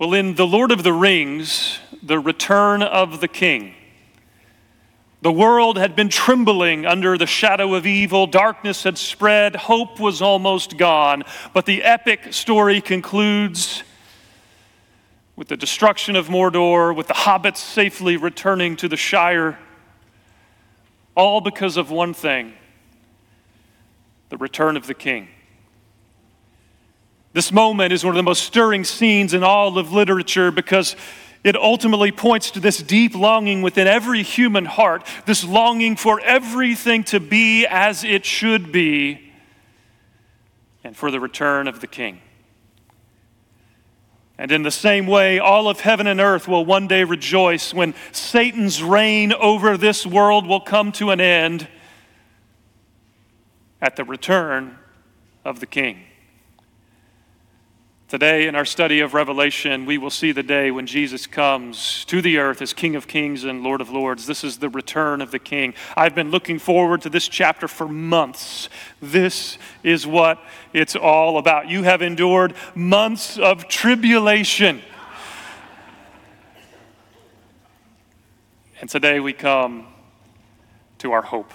Well, in The Lord of the Rings, The Return of the King, the world had been trembling under the shadow of evil. Darkness had spread. Hope was almost gone. But the epic story concludes with the destruction of Mordor, with the hobbits safely returning to the Shire, all because of one thing: the return of the king. This moment is one of the most stirring scenes in all of literature because it ultimately points to this deep longing within every human heart, this longing for everything to be as it should be, and for the return of the king. And in the same way, all of heaven and earth will one day rejoice when Satan's reign over this world will come to an end at the return of the king. Today, in our study of Revelation, we will see the day when Jesus comes to the earth as King of Kings and Lord of Lords. This is the return of the King. I've been looking forward to this chapter for months. This is what it's all about. You have endured months of tribulation. And today we come to our hope.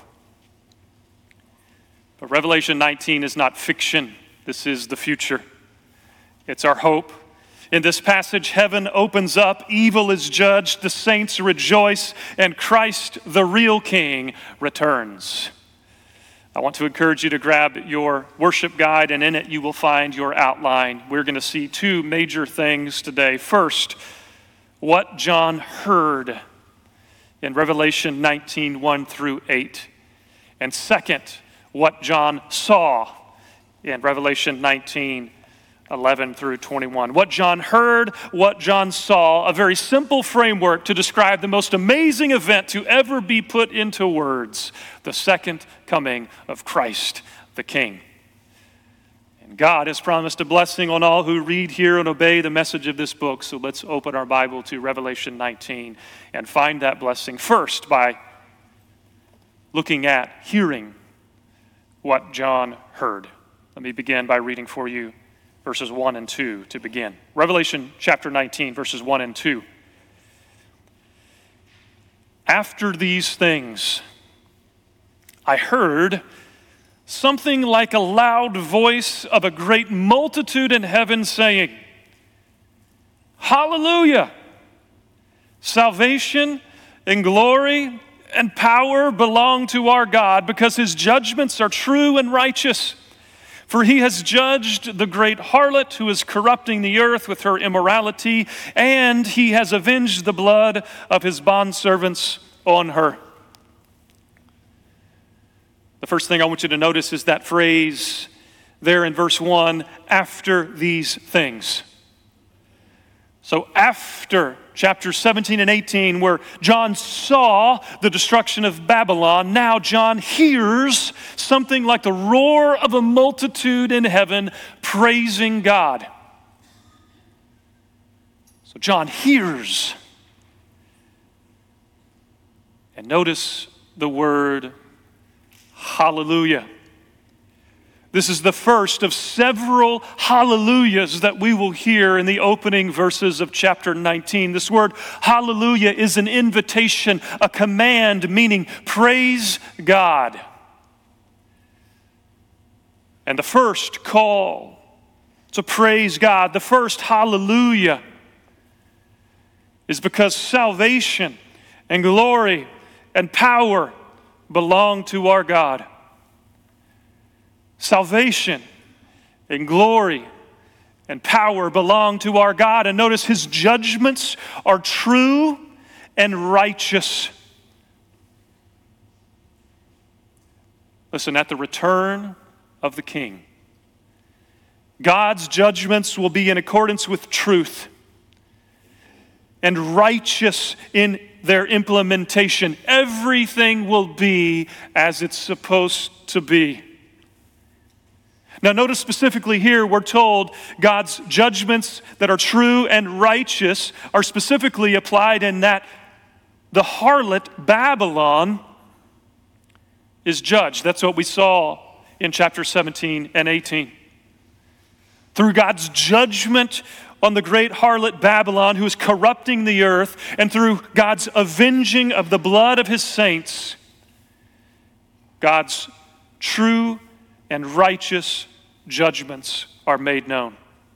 But Revelation 19 is not fiction. This is the future. It's our hope. In this passage, heaven opens up, evil is judged, the saints rejoice, and Christ, the real King, returns. I want to encourage you to grab your worship guide, and in it you will find your outline. We're going to see two major things today. First, what John heard in Revelation 19, 1 through 8. And second, what John saw in Revelation 19, 11 through 21. What John heard, what John saw, a very simple framework to describe the most amazing event to ever be put into words: the second coming of Christ the King. And God has promised a blessing on all who read, hear, and obey the message of this book. So let's open our Bible to Revelation 19 and find that blessing first by looking at, hearing what John heard. Let me begin by reading for you verses 1 and 2 to begin. Revelation chapter 19, verses 1 and 2. After these things, I heard something like a loud voice of a great multitude in heaven saying, Hallelujah! Salvation and glory and power belong to our God, because his judgments are true and righteous. For he has judged the great harlot who is corrupting the earth with her immorality, and he has avenged the blood of his bondservants on her. The first thing I want you to notice is that phrase there in verse 1, after these things. So after chapters 17 and 18, where John saw the destruction of Babylon, now John hears something like the roar of a multitude in heaven praising God. So John hears. And notice the word hallelujah. This is the first of several hallelujahs that we will hear in the opening verses of chapter 19. This word hallelujah is an invitation, a command, meaning praise God. And the first call to praise God, the first hallelujah, is because salvation and glory and power belong to our God. Salvation and glory and power belong to our God. And notice his judgments are true and righteous. Listen, at the return of the King, God's judgments will be in accordance with truth and righteous in their implementation. Everything will be as it's supposed to be. Now notice specifically here, we're told God's judgments that are true and righteous are specifically applied in that the harlot Babylon is judged. That's what we saw in chapter 17 and 18. Through God's judgment on the great harlot Babylon, who is corrupting the earth, and through God's avenging of the blood of his saints, God's true and righteous judgments are made known.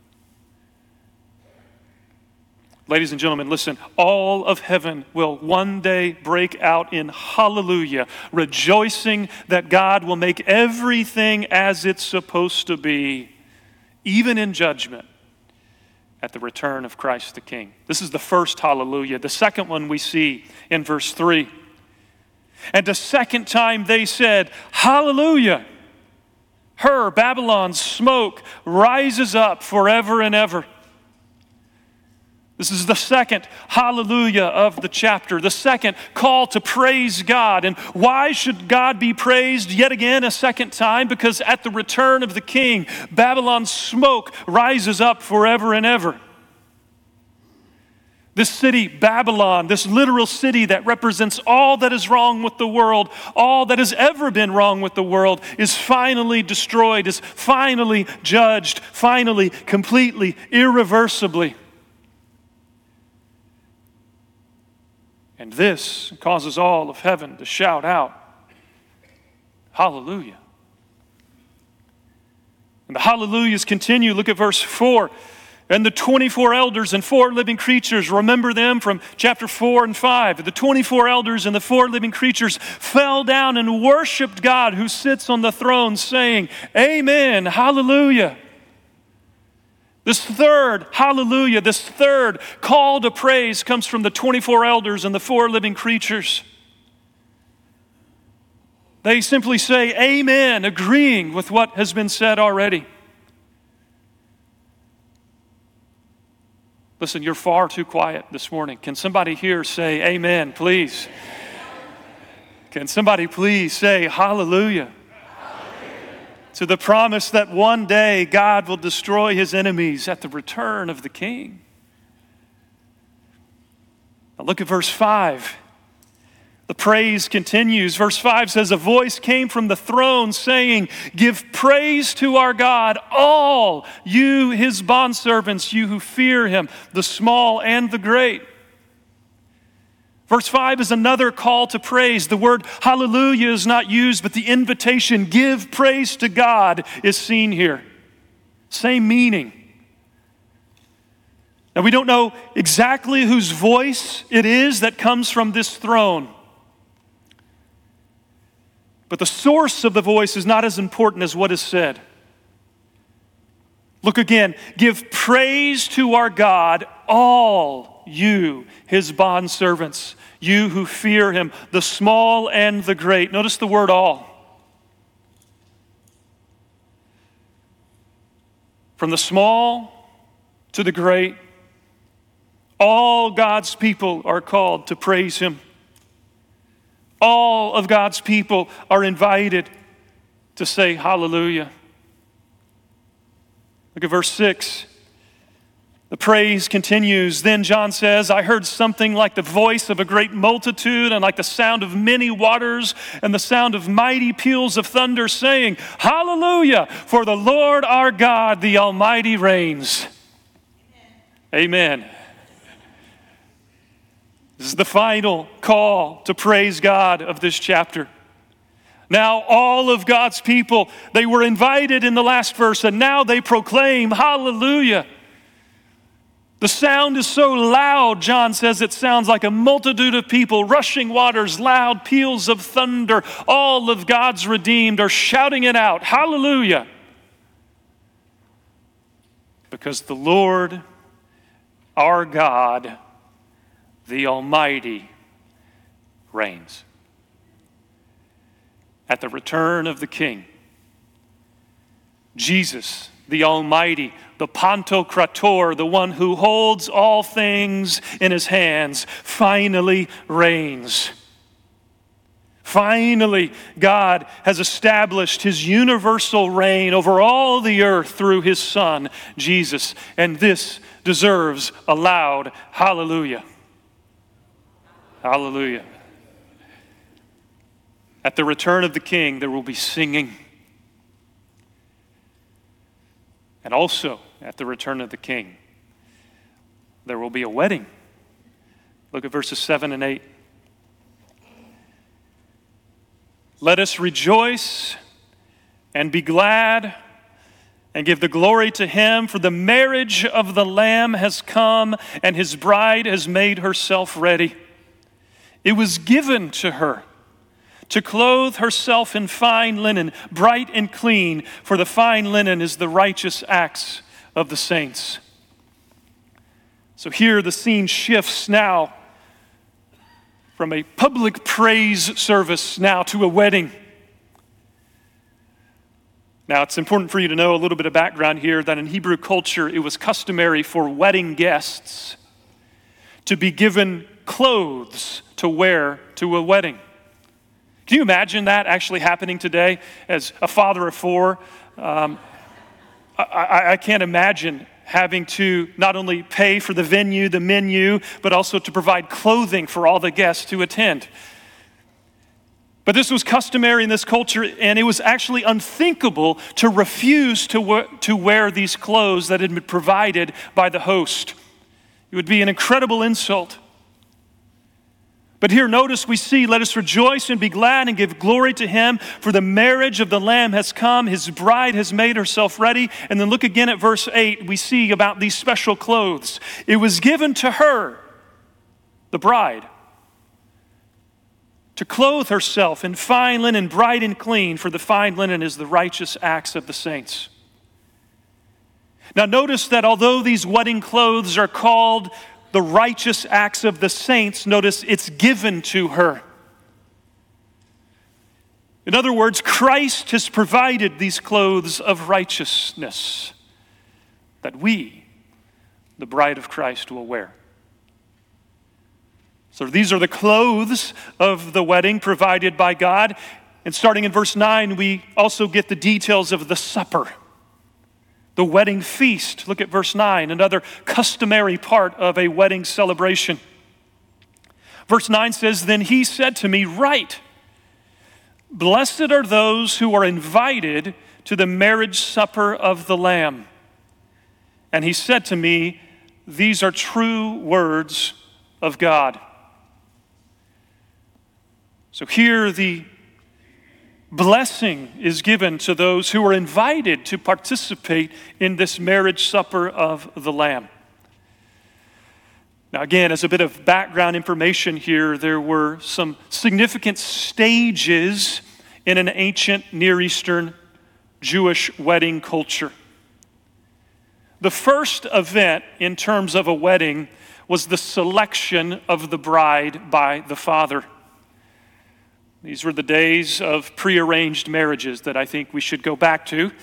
Ladies and gentlemen, listen, all of heaven will one day break out in hallelujah, rejoicing that God will make everything as it's supposed to be, even in judgment, at the return of Christ the King. This is the first hallelujah. The second one we see in verse 3. And the second time they said, hallelujah. Her, Babylon's smoke, rises up forever and ever. This is the second hallelujah of the chapter, the second call to praise God. And why should God be praised yet again a second time? Because at the return of the King, Babylon's smoke rises up forever and ever. This city, Babylon, this literal city that represents all that is wrong with the world, all that has ever been wrong with the world, is finally destroyed, is finally judged, finally, completely, irreversibly. And this causes all of heaven to shout out, hallelujah. And the hallelujahs continue. Look at verse 4. And the 24 elders and 4 living creatures, remember them from chapter 4 and 5. The 24 elders and the 4 living creatures fell down and worshiped God who sits on the throne, saying, amen, hallelujah. This third hallelujah, this third call to praise comes from the 24 elders and the 4 living creatures. They simply say amen, agreeing with what has been said already. Listen, you're far too quiet this morning. Can somebody here say amen, please? Can somebody please say hallelujah? To the promise that one day God will destroy his enemies at the return of the King. Now look at verse 5. The praise continues. Verse 5 says, a voice came from the throne saying, give praise to our God, all you his bondservants, you who fear him, the small and the great. Verse 5 is another call to praise. The word hallelujah is not used, but the invitation, give praise to God, is seen here. Same meaning. Now we don't know exactly whose voice it is that comes from this throne. But the source of the voice is not as important as what is said. Look again. Give praise to our God, all you, his bondservants, you who fear him, the small and the great. Notice the word all. From the small to the great, all God's people are called to praise him. All of God's people are invited to say hallelujah. Look at verse 6. The praise continues. Then John says, I heard something like the voice of a great multitude and like the sound of many waters and the sound of mighty peals of thunder saying, hallelujah, for the Lord our God, the Almighty reigns. Amen. This is the final call to praise God of this chapter. Now all of God's people, they were invited in the last verse, and now they proclaim hallelujah. The sound is so loud, John says, it sounds like a multitude of people, rushing waters, loud peals of thunder. All of God's redeemed are shouting it out, hallelujah. Because the Lord, our God, the Almighty, reigns. At the return of the King, Jesus, the Almighty, the Pantocrator, the one who holds all things in his hands, finally reigns. Finally, God has established his universal reign over all the earth through his Son, Jesus. And this deserves a loud hallelujah. Hallelujah. At the return of the King, there will be singing. And also, at the return of the King, there will be a wedding. Look at verses 7 and 8. Let us rejoice and be glad and give the glory to him, for the marriage of the Lamb has come, and his bride has made herself ready. It was given to her to clothe herself in fine linen, bright and clean, for the fine linen is the righteous acts of the saints. So here the scene shifts now from a public praise service now to a wedding. Now, it's important for you to know a little bit of background here that in Hebrew culture, it was customary for wedding guests to be given clothes to wear to a wedding. Can you imagine that actually happening today? As a father of four, I can't imagine having to not only pay for the venue, the menu, but also to provide clothing for all the guests to attend. But this was customary in this culture, and it was actually unthinkable to refuse to wear these clothes that had been provided by the host. It would be an incredible insult. But here, notice we see, let us rejoice and be glad and give glory to him, for the marriage of the Lamb has come, his bride has made herself ready. And then look again at verse 8, we see about these special clothes. It was given to her, the bride, to clothe herself in fine linen, bright and clean, for the fine linen is the righteous acts of the saints. Now notice that although these wedding clothes are called the righteous acts of the saints, notice it's given to her. In other words, Christ has provided these clothes of righteousness that we, the bride of Christ, will wear. So these are the clothes of the wedding provided by God. And starting in verse 9, we also get the details of the supper, the wedding feast. Look at verse 9, another customary part of a wedding celebration. Verse 9 says, then he said to me, write, blessed are those who are invited to the marriage supper of the Lamb. And he said to me, these are true words of God. So here the blessing is given to those who are invited to participate in this marriage supper of the Lamb. Now again, as a bit of background information here, there were some significant stages in an ancient Near Eastern Jewish wedding culture. The first event in terms of a wedding was the selection of the bride by the father. These were the days of prearranged marriages that I think we should go back to.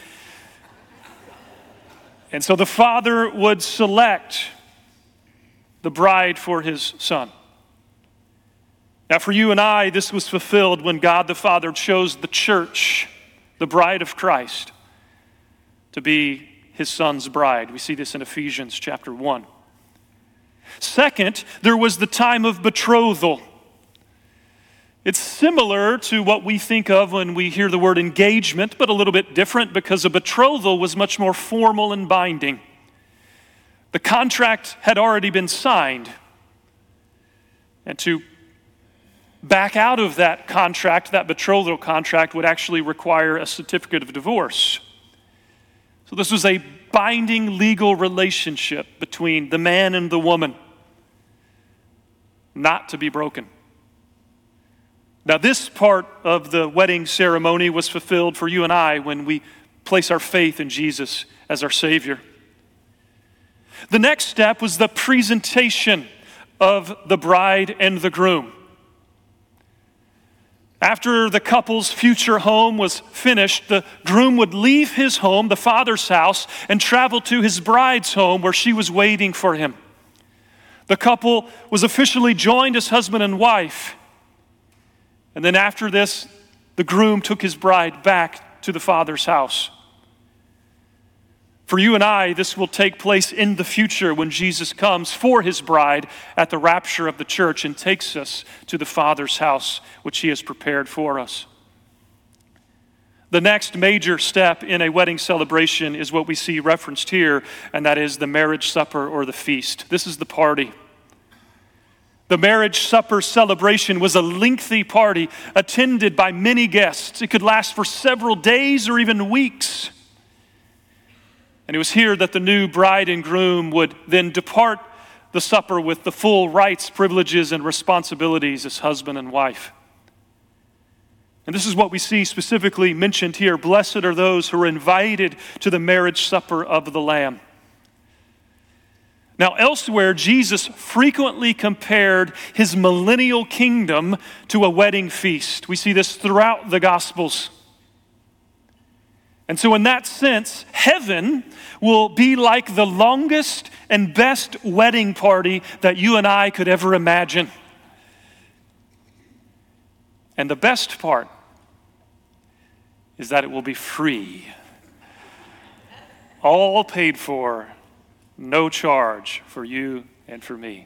And so the father would select the bride for his son. Now for you and I, this was fulfilled when God the Father chose the church, the bride of Christ, to be his son's bride. We see this in Ephesians chapter 1. Second, there was the time of betrothal. It's similar to what we think of when we hear the word engagement, but a little bit different because a betrothal was much more formal and binding. The contract had already been signed. And to back out of that contract, that betrothal contract, would actually require a certificate of divorce. So this was a binding legal relationship between the man and the woman, not to be broken. Now, this part of the wedding ceremony was fulfilled for you and I when we place our faith in Jesus as our Savior. The next step was the presentation of the bride and the groom. After the couple's future home was finished, the groom would leave his home, the father's house, and travel to his bride's home where she was waiting for him. The couple was officially joined as husband and wife. And then after this, the groom took his bride back to the father's house. For you and I, this will take place in the future when Jesus comes for his bride at the rapture of the church and takes us to the Father's house, which he has prepared for us. The next major step in a wedding celebration is what we see referenced here, and that is the marriage supper or the feast. This is the party. The marriage supper celebration was a lengthy party attended by many guests. It could last for several days or even weeks. And it was here that the new bride and groom would then depart the supper with the full rights, privileges, and responsibilities as husband and wife. And this is what we see specifically mentioned here. Blessed are those who are invited to the marriage supper of the Lamb. Now, elsewhere, Jesus frequently compared his millennial kingdom to a wedding feast. We see this throughout the Gospels. And so in that sense, heaven will be like the longest and best wedding party that you and I could ever imagine. And the best part is that it will be free. All paid for, no charge for you and for me.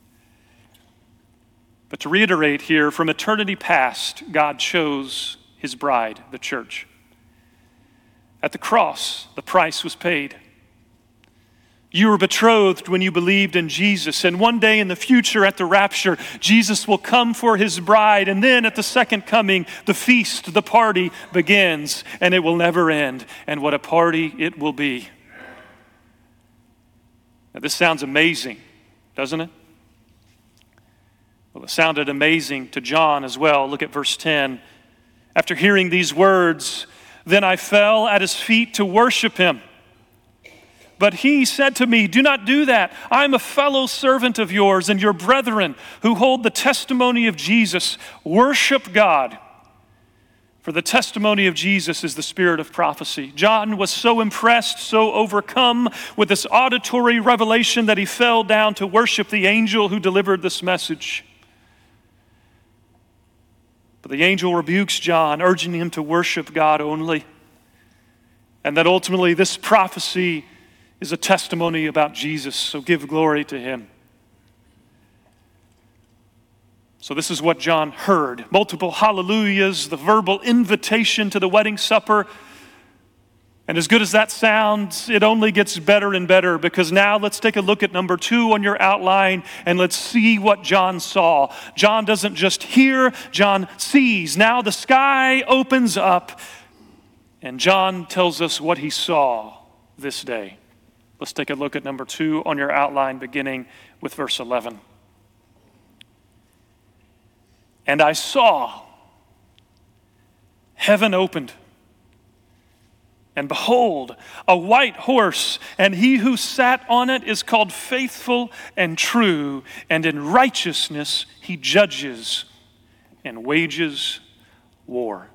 But to reiterate here, from eternity past, God chose his bride, the church. At the cross, the price was paid. You were betrothed when you believed in Jesus, and one day in the future at the rapture, Jesus will come for his bride, and then at the second coming, the feast, the party begins, and it will never end. And what a party it will be. Now, this sounds amazing, doesn't it? Well, it sounded amazing to John as well. Look at verse 10. After hearing these words, then I fell at his feet to worship him. But he said to me, do not do that. I am a fellow servant of yours and your brethren who hold the testimony of Jesus. Worship God. For the testimony of Jesus is the spirit of prophecy. John was so impressed, so overcome with this auditory revelation that he fell down to worship the angel who delivered this message. But the angel rebukes John, urging him to worship God only. And that ultimately this prophecy is a testimony about Jesus, so give glory to him. So this is what John heard. Multiple hallelujahs, the verbal invitation to the wedding supper. And as good as that sounds, it only gets better and better, because now let's take a look at number 2 on your outline and let's see what John saw. John doesn't just hear, John sees. Now the sky opens up and John tells us what he saw this day. Let's take a look at number 2 on your outline, beginning with verse 11. And I saw heaven opened, and behold, a white horse, and he who sat on it is called Faithful and True, and in righteousness he judges and wages war.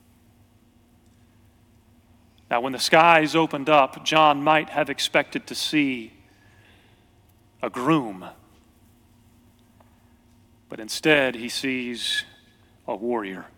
Now, when the skies opened up, John might have expected to see a groom. But instead, he sees a warrior.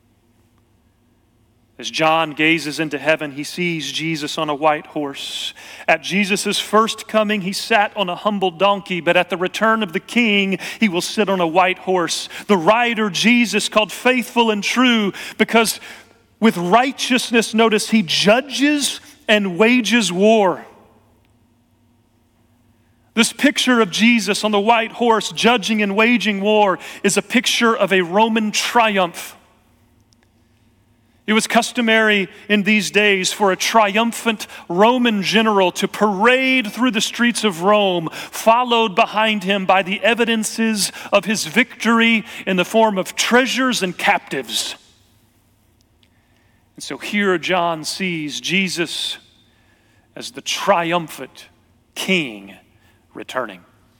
As John gazes into heaven, he sees Jesus on a white horse. At Jesus' first coming, he sat on a humble donkey, but at the return of the King, he will sit on a white horse. The rider, Jesus, called Faithful and True, because with righteousness, notice, he judges and wages war. This picture of Jesus on the white horse judging and waging war is a picture of a Roman triumph. It was customary in these days for a triumphant Roman general to parade through the streets of Rome, followed behind him by the evidences of his victory in the form of treasures and captives. And so here John sees Jesus as the triumphant king returning.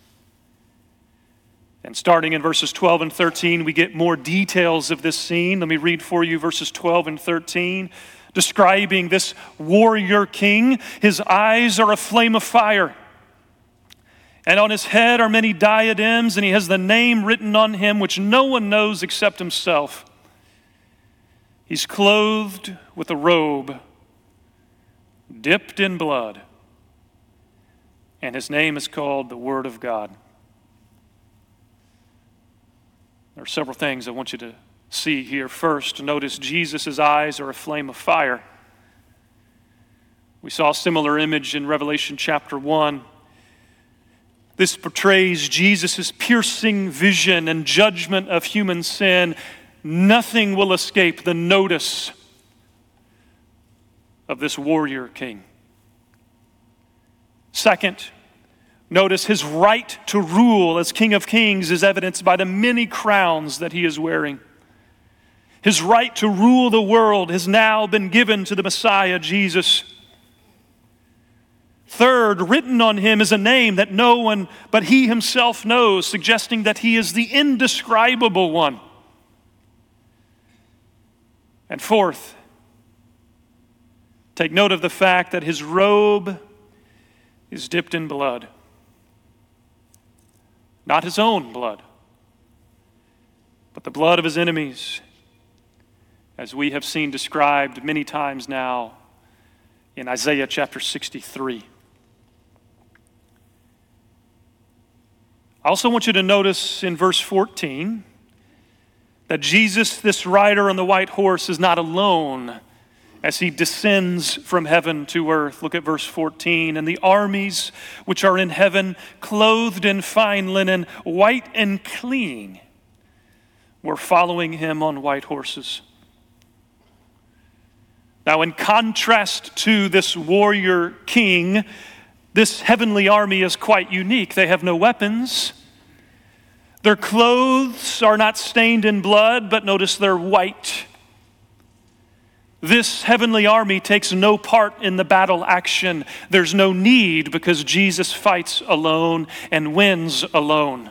And starting in verses 12 and 13, we get more details of this scene. Let me read for you verses 12 and 13, describing this warrior king. His eyes are a flame of fire, and on his head are many diadems, and he has the name written on him which no one knows except himself. He's clothed with a robe dipped in blood, and his name is called the Word of God. There are several things I want you to see here. First, notice Jesus' eyes are a flame of fire. We saw a similar image in Revelation chapter 1. This portrays Jesus' piercing vision and judgment of human sin. Nothing will escape the notice of this warrior king. Second, notice his right to rule as King of Kings is evidenced by the many crowns that he is wearing. His right to rule the world has now been given to the Messiah, Jesus. Third, written on him is a name that no one but he himself knows, suggesting that he is the indescribable one. And fourth, take note of the fact that his robe is dipped in blood. Not his own blood, but the blood of his enemies, as we have seen described many times now in Isaiah chapter 63. I also want you to notice in verse 14 that Jesus, this rider on the white horse, is not alone as he descends from heaven to earth. Look at verse 14. And the armies which are in heaven, clothed in fine linen, white and clean, were following him on white horses. Now, in contrast to this warrior king, this heavenly army is quite unique. They have no weapons. Their clothes are not stained in blood, but notice they're white. This heavenly army takes no part in the battle action. There's no need because Jesus fights alone and wins alone.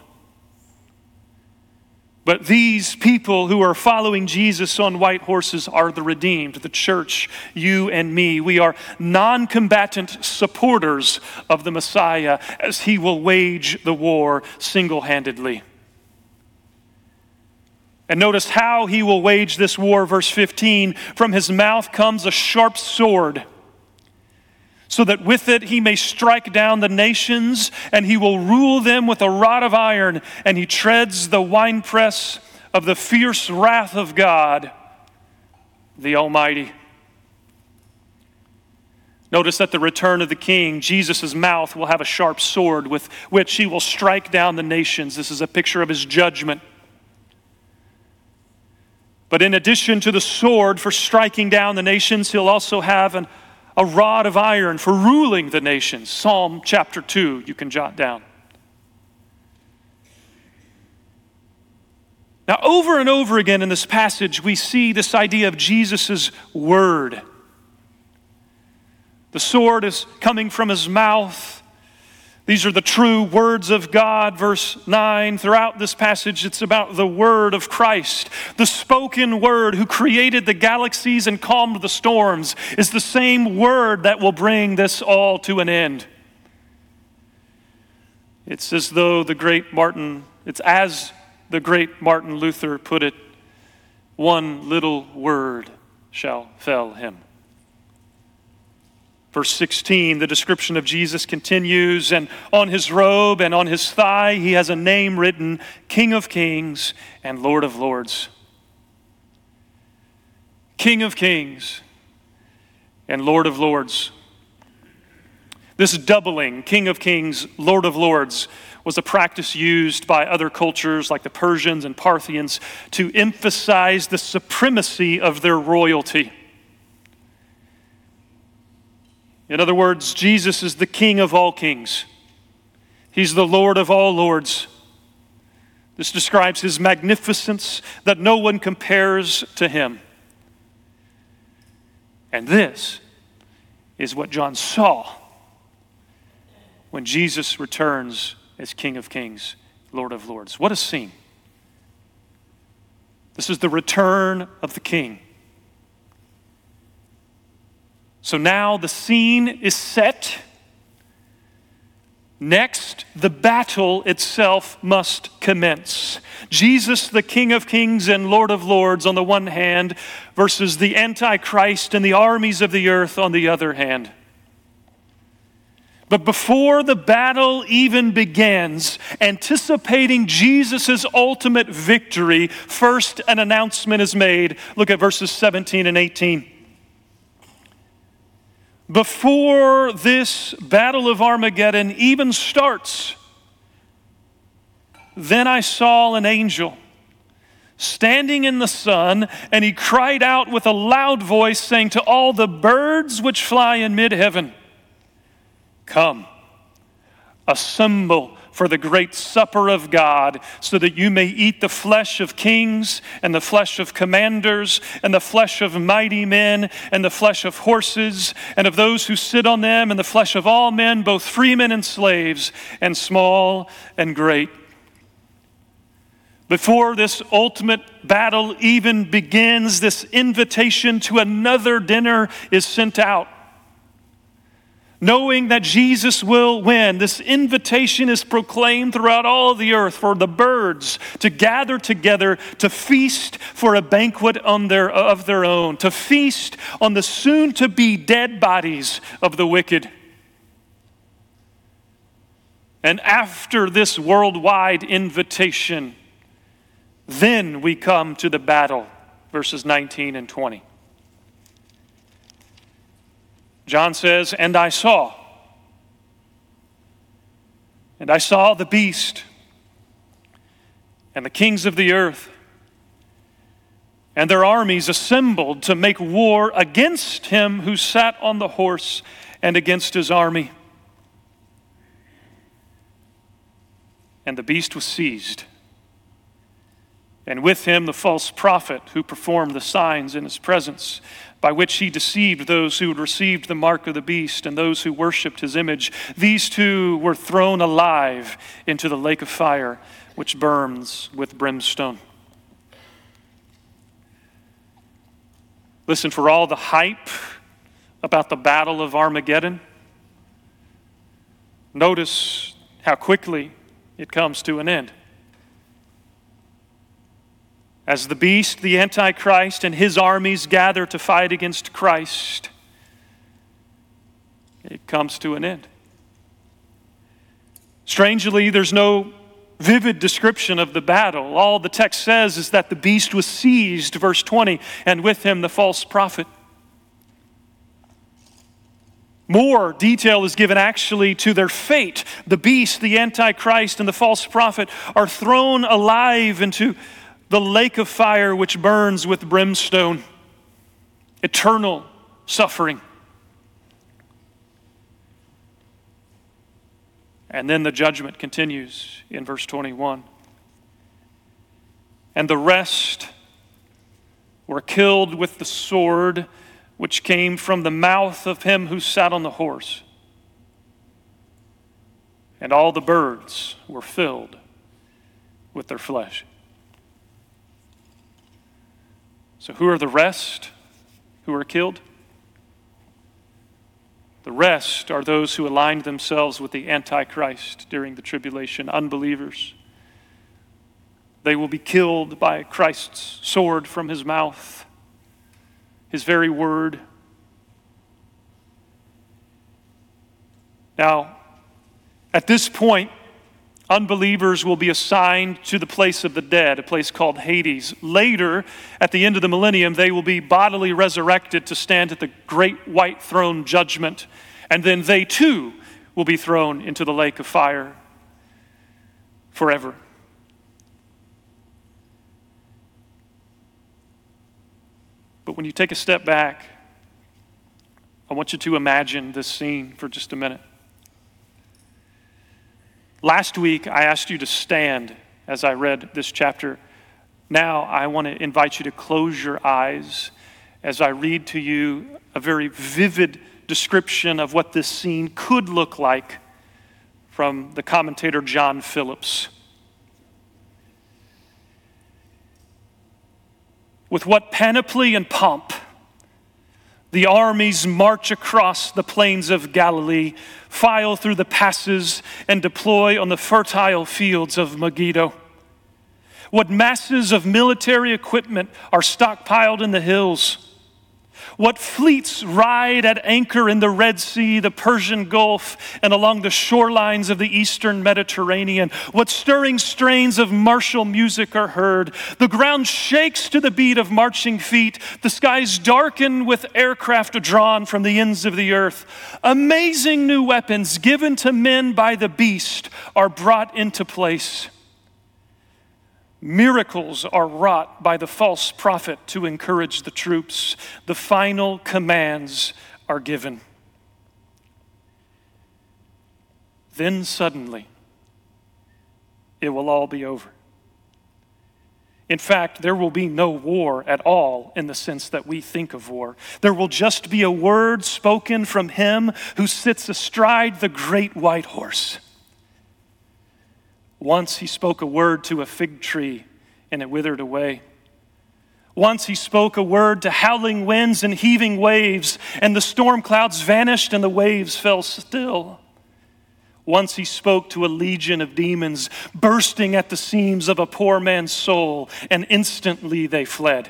But these people who are following Jesus on white horses are the redeemed, the church, you and me. We are non-combatant supporters of the Messiah as he will wage the war single-handedly. And notice how he will wage this war, verse 15. From his mouth comes a sharp sword, so that with it he may strike down the nations, and he will rule them with a rod of iron, and he treads the winepress of the fierce wrath of God, the Almighty. Notice at the return of the king, Jesus' mouth will have a sharp sword with which he will strike down the nations. This is a picture of his judgment. But in addition to the sword for striking down the nations, he'll also have a rod of iron for ruling the nations. Psalm chapter 2, you can jot down. Now, over and over again in this passage, we see this idea of Jesus' word. The sword is coming from his mouth. These are the true words of God. Verse 9, throughout this passage, it's about the word of Christ. The spoken word who created the galaxies and calmed the storms is the same word that will bring this all to an end. It's as the great Martin Luther put it, one little word shall fell him. Verse 16, the description of Jesus continues, and on his robe and on his thigh he has a name written, King of Kings and Lord of Lords. King of Kings and Lord of Lords. This doubling, King of Kings, Lord of Lords, was a practice used by other cultures like the Persians and Parthians to emphasize the supremacy of their royalty. In other words, Jesus is the King of all kings. He's the Lord of all lords. This describes his magnificence that no one compares to him. And this is what John saw when Jesus returns as King of Kings, Lord of Lords. What a scene. This is the return of the King. So now the scene is set. Next, the battle itself must commence. Jesus, the King of Kings and Lord of Lords on the one hand, versus the Antichrist and the armies of the earth on the other hand. But before the battle even begins, anticipating Jesus' ultimate victory, first an announcement is made. Look at verses 17 and 18. Before this battle of Armageddon even starts, then I saw an angel standing in the sun, and he cried out with a loud voice, saying to all the birds which fly in mid-heaven, "Come, assemble for the great supper of God, so that you may eat the flesh of kings, and the flesh of commanders, and the flesh of mighty men, and the flesh of horses, and of those who sit on them, and the flesh of all men, both freemen and slaves, and small and great." Before this ultimate battle even begins, this invitation to another dinner is sent out. Knowing that Jesus will win, this invitation is proclaimed throughout all the earth for the birds to gather together to feast for a banquet of their own, to feast on the soon-to-be dead bodies of the wicked. And after this worldwide invitation, then we come to the battle, verses 19 and 20. John says, and I saw the beast and the kings of the earth and their armies assembled to make war against him who sat on the horse and against his army. And the beast was seized, and with him the false prophet who performed the signs in his presence, by which he deceived those who had received the mark of the beast and those who worshipped his image. These two were thrown alive into the lake of fire, which burns with brimstone. Listen, for all the hype about the battle of Armageddon, notice how quickly it comes to an end. As the beast, the Antichrist, and his armies gather to fight against Christ, it comes to an end. Strangely, there's no vivid description of the battle. All the text says is that the beast was seized, verse 20, and with him the false prophet. More detail is given actually to their fate. The beast, the Antichrist, and the false prophet are thrown alive into the lake of fire which burns with brimstone. Eternal suffering. And then the judgment continues in verse 21. And the rest were killed with the sword which came from the mouth of him who sat on the horse. And all the birds were filled with their flesh. So who are the rest who are killed? The rest are those who aligned themselves with the Antichrist during the tribulation, unbelievers. They will be killed by Christ's sword from his mouth, his very word. Now, at this point, unbelievers will be assigned to the place of the dead, a place called Hades. Later, at the end of the millennium, they will be bodily resurrected to stand at the great white throne judgment. And then they too will be thrown into the lake of fire forever. But when you take a step back, I want you to imagine this scene for just a minute. Last week, I asked you to stand as I read this chapter. Now, I want to invite you to close your eyes as I read to you a very vivid description of what this scene could look like from the commentator John Phillips. With what panoply and pomp the armies march across the plains of Galilee, file through the passes, and deploy on the fertile fields of Megiddo. What masses of military equipment are stockpiled in the hills. What fleets ride at anchor in the Red Sea, the Persian Gulf, and along the shorelines of the eastern Mediterranean? What stirring strains of martial music are heard? The ground shakes to the beat of marching feet. The skies darken with aircraft drawn from the ends of the earth. Amazing new weapons given to men by the beast are brought into place. Miracles are wrought by the false prophet to encourage the troops. The final commands are given. Then suddenly, it will all be over. In fact, there will be no war at all in the sense that we think of war. There will just be a word spoken from him who sits astride the great white horse. Once he spoke a word to a fig tree, and it withered away. Once he spoke a word to howling winds and heaving waves, and the storm clouds vanished and the waves fell still. Once he spoke to a legion of demons, bursting at the seams of a poor man's soul, and instantly they fled.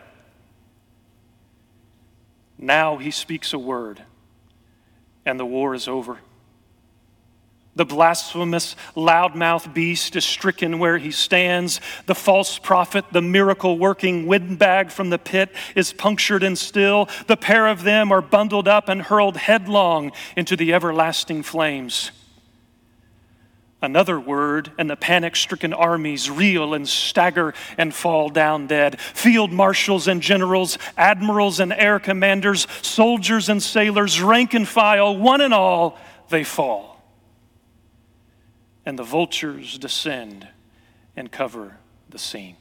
Now he speaks a word, and the war is over. The blasphemous, loudmouth beast is stricken where he stands. The false prophet, the miracle-working windbag from the pit, is punctured and still. The pair of them are bundled up and hurled headlong into the everlasting flames. Another word, and the panic-stricken armies reel and stagger and fall down dead. Field marshals and generals, admirals and air commanders, soldiers and sailors, rank and file, one and all, they fall. And the vultures descend and cover the scene.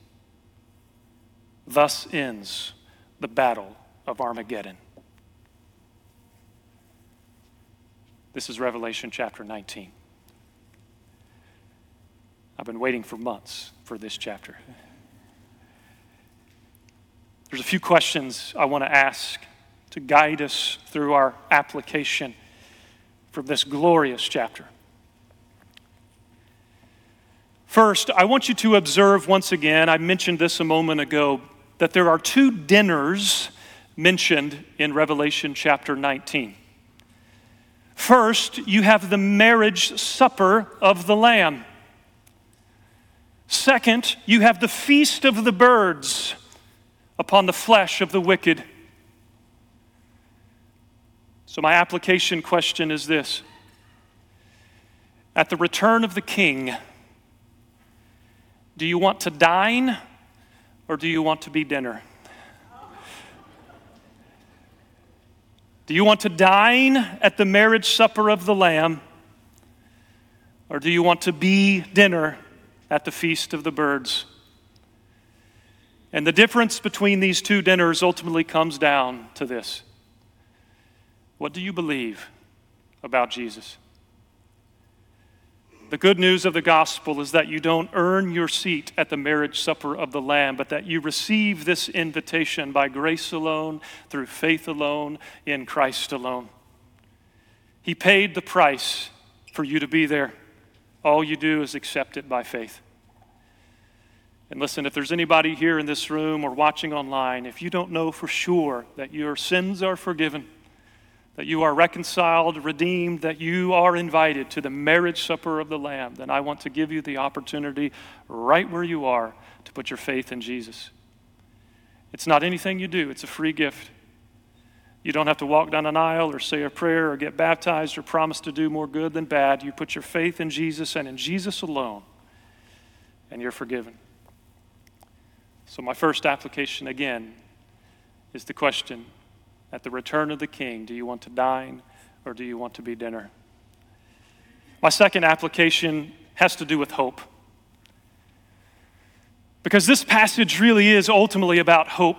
Thus ends the battle of Armageddon. This is Revelation chapter 19. I've been waiting for months for this chapter. There's a few questions I want to ask to guide us through our application from this glorious chapter. First, I want you to observe once again, I mentioned this a moment ago, that there are two dinners mentioned in Revelation chapter 19. First, you have the marriage supper of the Lamb. Second, you have the feast of the birds upon the flesh of the wicked. So my application question is this. At the return of the King, do you want to dine or do you want to be dinner? Do you want to dine at the marriage supper of the Lamb or do you want to be dinner at the feast of the birds? And the difference between these two dinners ultimately comes down to this. What do you believe about Jesus? The good news of the gospel is that you don't earn your seat at the marriage supper of the Lamb, but that you receive this invitation by grace alone, through faith alone, in Christ alone. He paid the price for you to be there. All you do is accept it by faith. And listen, if there's anybody here in this room or watching online, if you don't know for sure that your sins are forgiven, that you are reconciled, redeemed, that you are invited to the marriage supper of the Lamb, then I want to give you the opportunity right where you are to put your faith in Jesus. It's not anything you do. It's a free gift. You don't have to walk down an aisle or say a prayer or get baptized or promise to do more good than bad. You put your faith in Jesus and in Jesus alone, and you're forgiven. So my first application, again, is the question, at the return of the King, do you want to dine or do you want to be dinner? My second application has to do with hope. Because this passage really is ultimately about hope.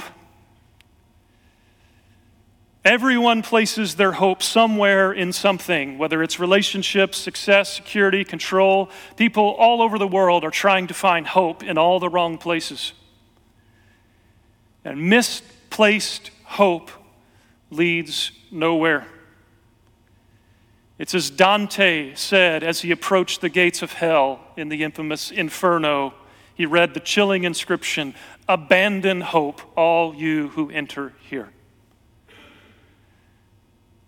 Everyone places their hope somewhere in something, whether it's relationships, success, security, control. People all over the world are trying to find hope in all the wrong places. And misplaced hope leads nowhere. It's as Dante said as he approached the gates of hell in the infamous Inferno. He read the chilling inscription, "Abandon hope, all you who enter here."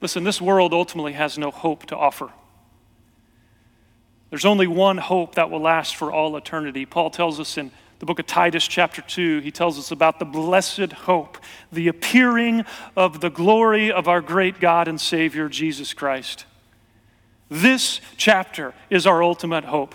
Listen, this world ultimately has no hope to offer. There's only one hope that will last for all eternity. Paul tells us in the book of Titus chapter 2, he tells us about the blessed hope, the appearing of the glory of our great God and Savior, Jesus Christ. This chapter is our ultimate hope.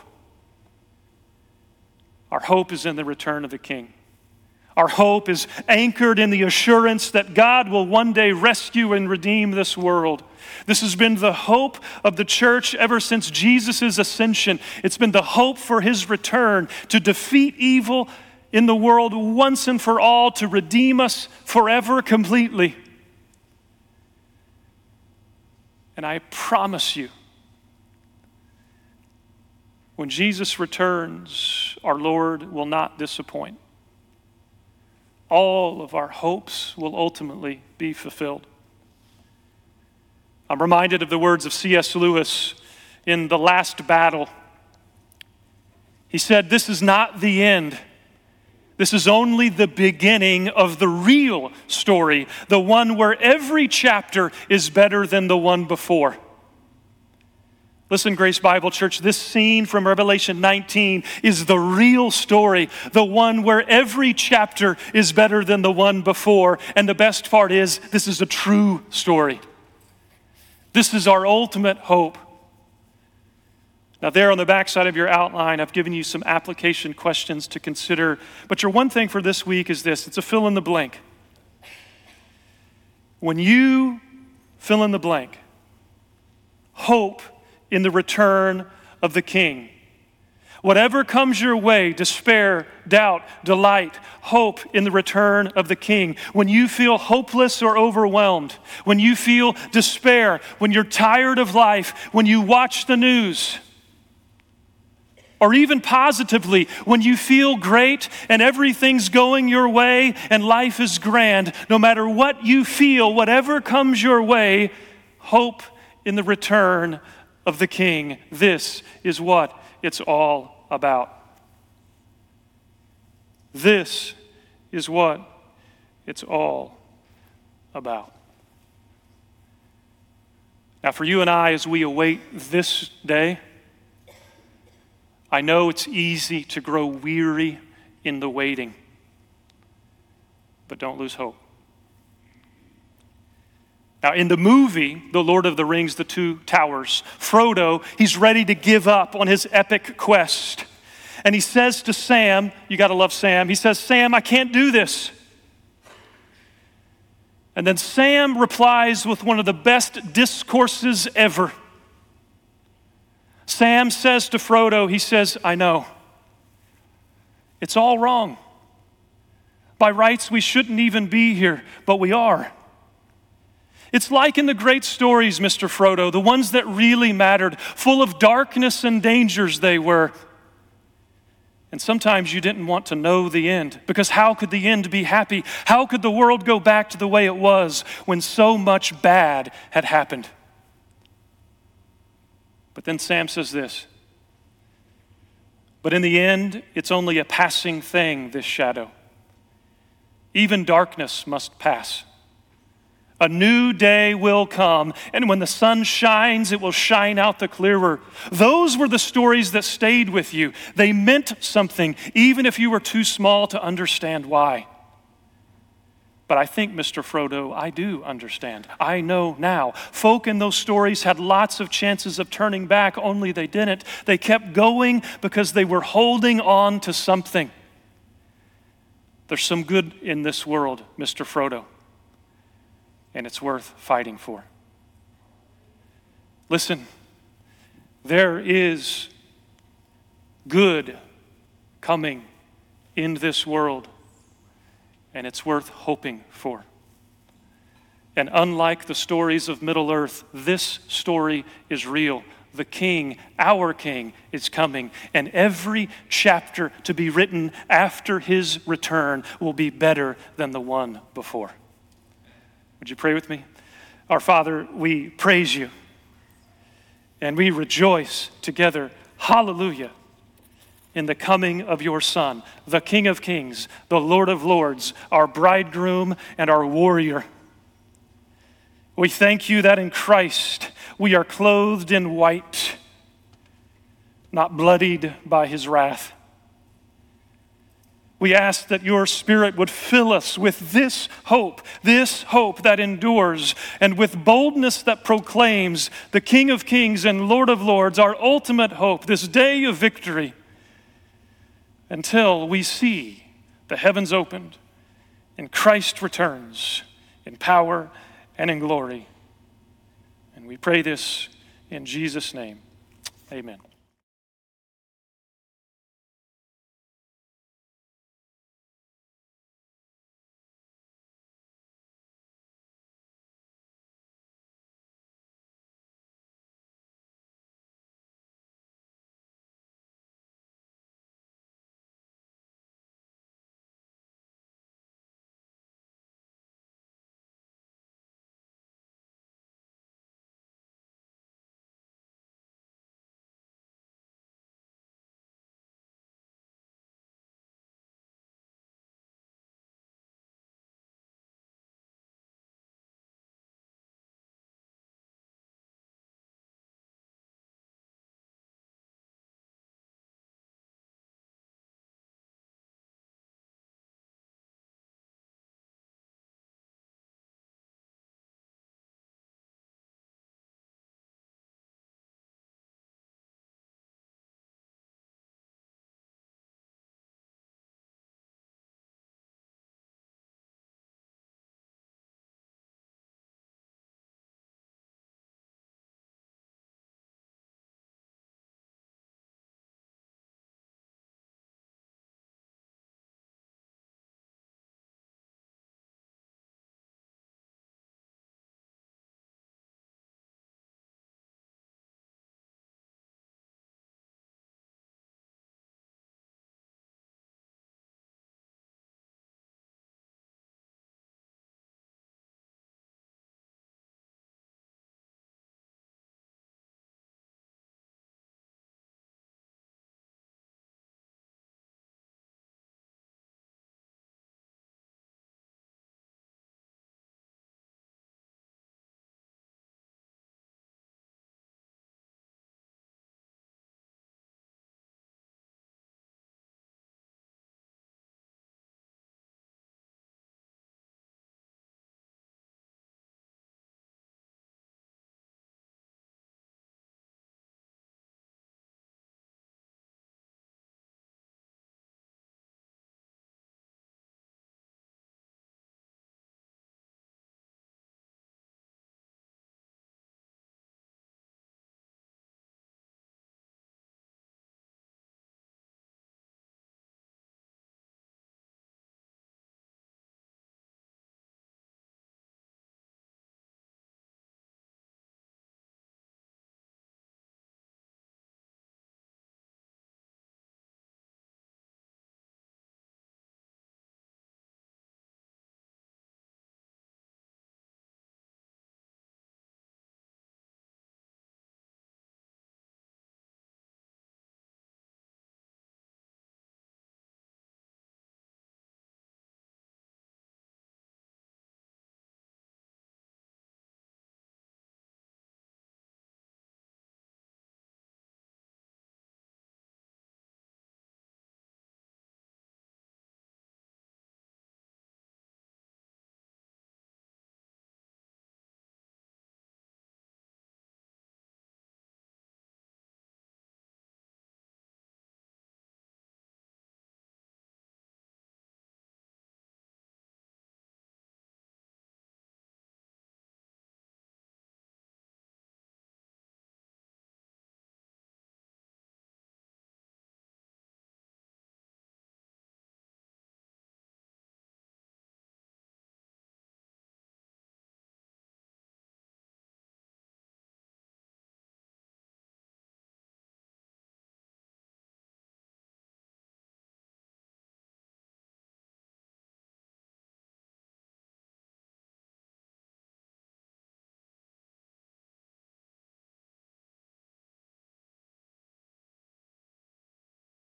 Our hope is in the return of the King. Our hope is anchored in the assurance that God will one day rescue and redeem this world. This has been the hope of the church ever since Jesus' ascension. It's been the hope for his return to defeat evil in the world once and for all, to redeem us forever completely. And I promise you, when Jesus returns, our Lord will not disappoint. All of our hopes will ultimately be fulfilled. I'm reminded of the words of C.S. Lewis in The Last Battle. He said, "This is not the end. This is only the beginning of the real story, the one where every chapter is better than the one before." Listen, Grace Bible Church, this scene from Revelation 19 is the real story, the one where every chapter is better than the one before. And the best part is, this is a true story. This is our ultimate hope. Now, there on the backside of your outline, I've given you some application questions to consider. But your one thing for this week is this. It's a fill in the blank. When you fill in the blank, hope in the return of the King. Whatever comes your way, despair, doubt, delight, hope in the return of the King. When you feel hopeless or overwhelmed, when you feel despair, when you're tired of life, when you watch the news, or even positively, when you feel great and everything's going your way and life is grand, no matter what you feel, whatever comes your way, hope in the return of the King. This is what it's all about. This is what it's all about. Now, for you and I, as we await this day, I know it's easy to grow weary in the waiting, but don't lose hope. Now, in the movie, The Lord of the Rings, The Two Towers, Frodo, he's ready to give up on his epic quest. And he says to Sam, you got to love Sam, he says, "Sam, I can't do this." And then Sam replies with one of the best discourses ever. Sam says to Frodo, he says, "I know. It's all wrong. By rights, we shouldn't even be here, but we are. It's like in the great stories, Mr. Frodo, the ones that really mattered, full of darkness and dangers they were. And sometimes you didn't want to know the end, because how could the end be happy? How could the world go back to the way it was when so much bad had happened?" But then Sam says this, "But in the end, it's only a passing thing, this shadow. Even darkness must pass. A new day will come, and when the sun shines, it will shine out the clearer." Those were the stories that stayed with you. They meant something, even if you were too small to understand why. But I think, Mr. Frodo, I do understand. I know now. Folk in those stories had lots of chances of turning back, only they didn't. They kept going because they were holding on to something. There's some good in this world, Mr. Frodo, and it's worth fighting for. Listen, there is good coming in this world, and it's worth hoping for. And unlike the stories of Middle Earth, this story is real. The King, our King, is coming, and every chapter to be written after his return will be better than the one before. Would you pray with me? Our Father, we praise you, and we rejoice together, hallelujah, in the coming of your Son, the King of Kings, the Lord of Lords, our bridegroom and our warrior. We thank you that in Christ we are clothed in white, not bloodied by his wrath. We ask that your Spirit would fill us with this hope that endures, and with boldness that proclaims the King of Kings and Lord of Lords, our ultimate hope, this day of victory, until we see the heavens opened and Christ returns in power and in glory. And we pray this in Jesus' name. Amen.